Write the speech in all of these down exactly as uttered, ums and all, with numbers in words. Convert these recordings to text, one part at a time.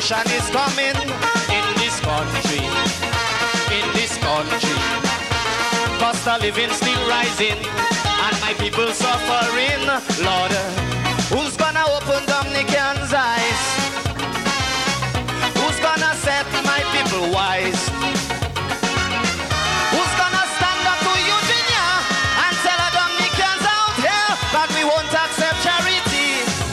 salvation is coming in this country, in this country. Cost of living still rising, and my people suffering. Lord, who's gonna open Dominican's eyes? Who's gonna set my people wise? Who's gonna stand up to Eugenia and tell the Dominicans out here that we won't accept charity?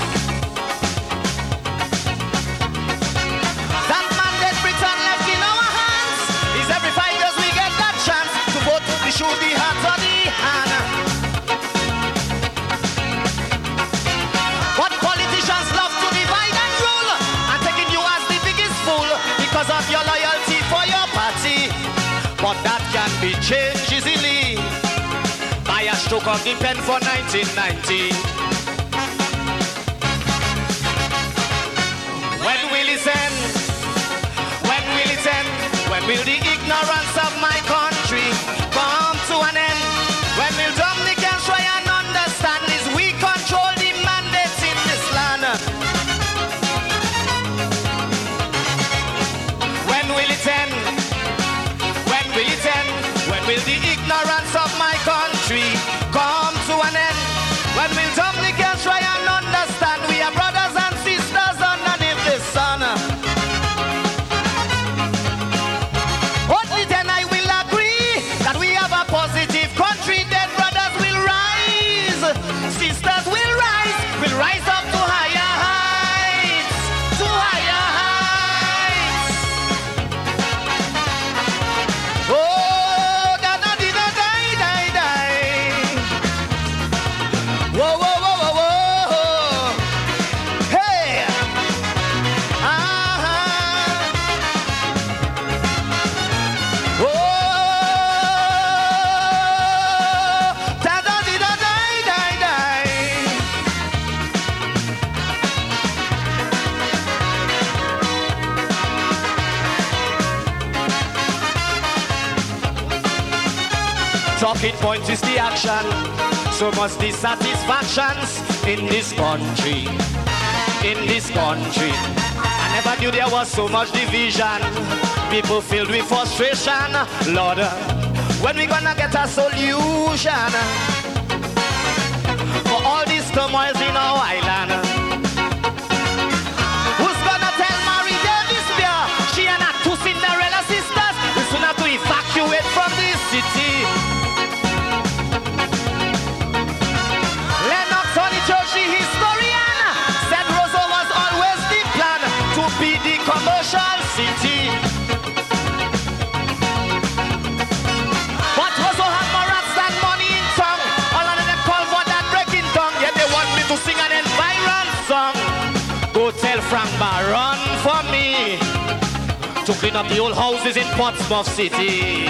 That mandate Britain left in our hands is every five years we get that chance to vote the shoe, the hat, or the hand. What politicians love to divide and rule, and taking you as the biggest fool because of your loyalty for your party. But that can be changed easily by a stroke of the pen for nineteen ninety. When will it end? When will it end? When will the ignorance of my country come to an end? When will Dominicans try and understand is we control the mandates in this land? When will it end? When will it end? When will the ignorance of my country come to an end? When will Dominicans try and understand we are brothers and sisters underneath the sun? Only then I will agree that we have a positive country. Then brothers will rise, sisters will rise, will rise up to higher heights, to higher heights. Oh, da da di da die die die. Whoa whoa whoa whoa whoa. Hey. Uh-huh. Oh, da da di da die die die. Talking points is the action, so much dissatisfactions in this country, in this country. I never knew there was so much division, people filled with frustration. Lord, when we gonna get a solution for all these turmoils in our island? Who's gonna tell Mary Davis Bear she and her two Cinderella sisters we soon have to evacuate from this city? Lennox Honeychurch, the historian, said Roseau was always the plan to be the commercial city. But Roseau had more rats than money in tongue. All of them call for that breaking tongue. Yet they want me to sing an environment song. Go tell Frank Baron for me to clean up the old houses in Portsmouth City.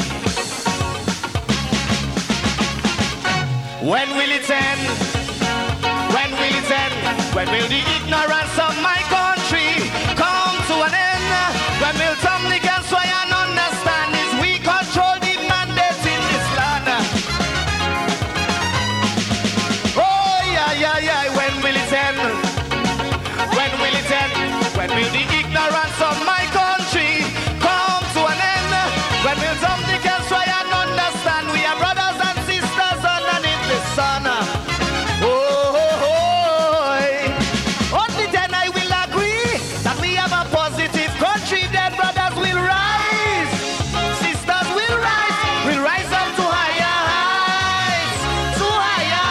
When will it end? When will it end? When will the ignorance of my country come to an end? When will Dominicans try and understand is we control the mandates in this land? Oh yeah, yeah, yeah. When will it end? When will it end? When will the ignorance of my country come to an end? When will Dominicans try and understand we are brothers and sisters underneath the sun? Oh, oh, oh. Only then I will agree that we have a positive country. Then brothers will rise, sisters will rise, will rise up to higher heights, to higher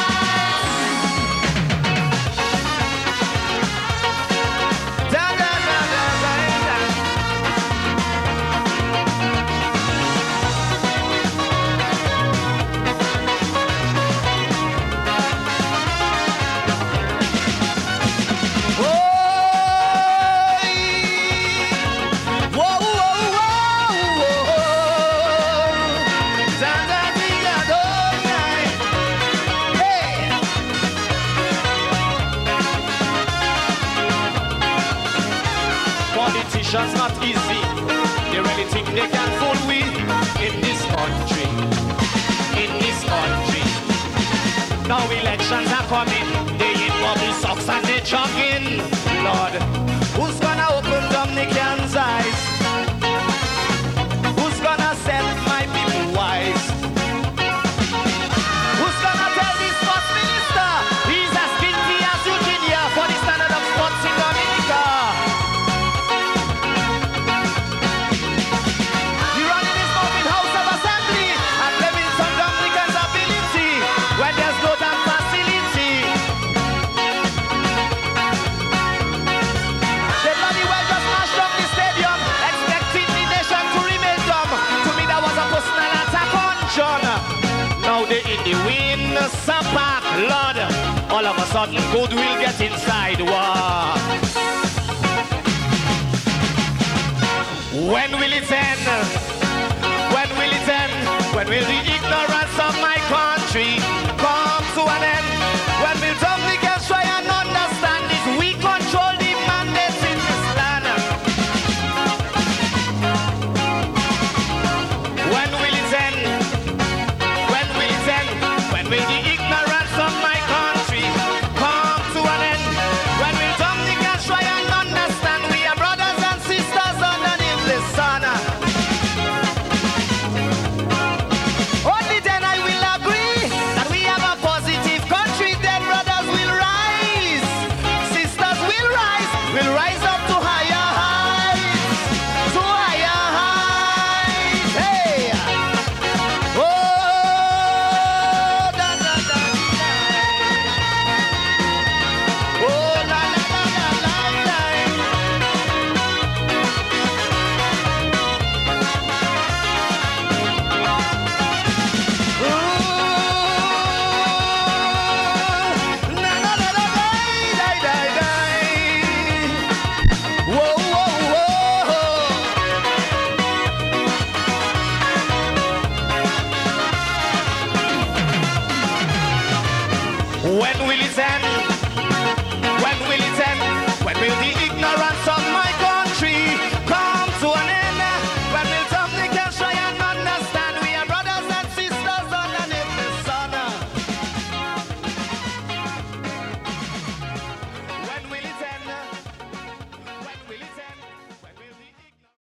heights. Da, da, da, da, da, da. Politicians not easy. They really think they can fool we in this country, in this country. Now elections are coming. They in bubble socks and they jogging. Lord, who's gonna open them now they in the wind, Sapak, Lord. All of a sudden, good will get inside. War. When will it end?